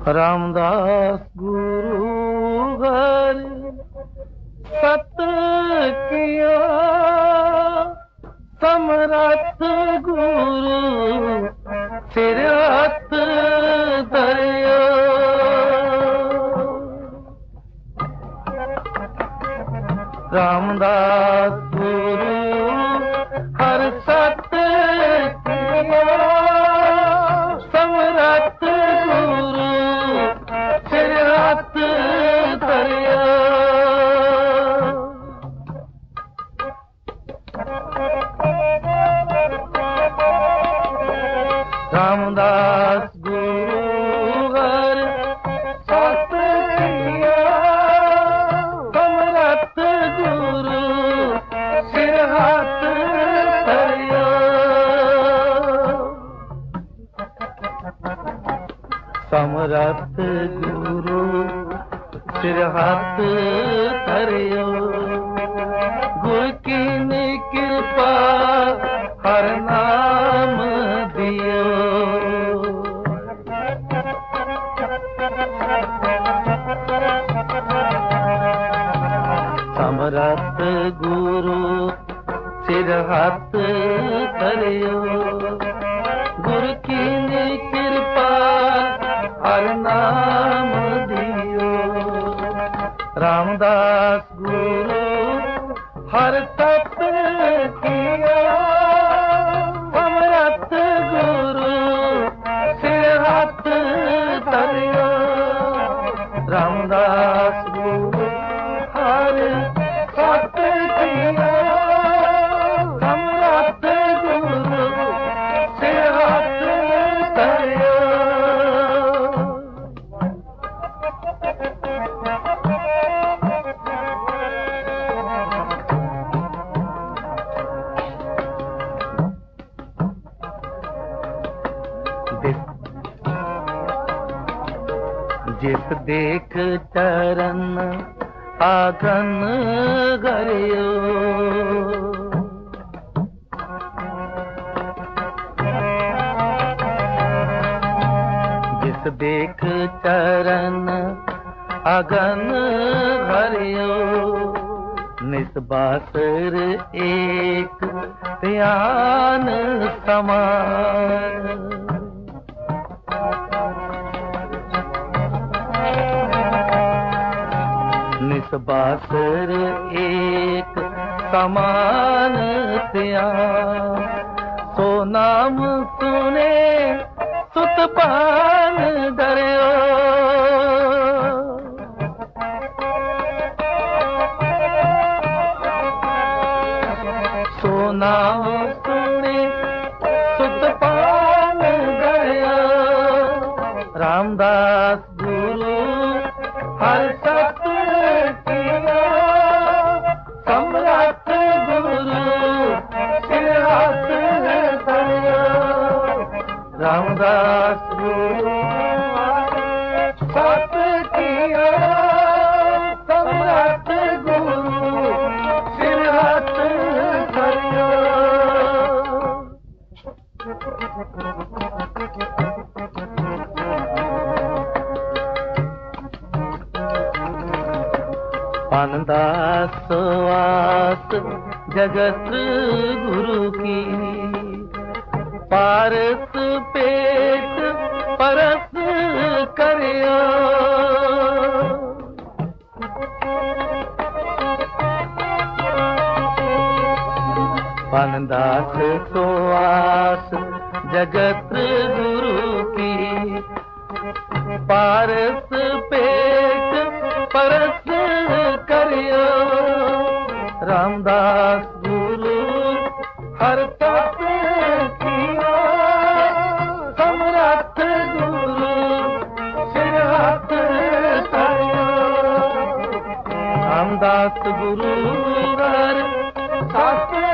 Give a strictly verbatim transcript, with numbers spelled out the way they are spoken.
रामदास गुरु घर सत किया, समरथ गुरु सिर हथ धरियो। रामदास गुरु हर सत किया, समरथ गुरु सिर हथ धरियो। रामदास गुरु हर सत किया, समरथ गुरु सिर हथ धरियो। समरथ गुरु सिर हथ धरियो। गुर की कृपा हर नाम दियो। समरथ गुरु सिर हथ धरियो। गुर की कृपा हर नाम दियो। रामदास गुरु हर सत किया, समरथ गुरु सिर हथ धरियो। रामदास गुरु हर सत किया, समरथ गुरु सिर हथ धरियो। जिस देख चरण आगन गरियो। जिस देख चरण आगन गरियो। निस्बासर एक ध्यान समान। निस्बासर एक समान त्याग। सो नाम सुने सुत पान धरियो। सो नाम सुने सुत पान धरियो। रामदास गुरु हर सत किया, समरथ गुरु सिर हथ धरियो। रामदास गुरु सत किया, समरथ गुरु सिर हथ धरियो। पानदास वास जगत गुरु की। पारस पेट परस करियो। पानदास वास जगत गुरु की। पारस पेट परस करियो। रामदास गुरु हर सत किया, समरथ गुरु सिर हथ धरियो। रामदास गुरु हर सत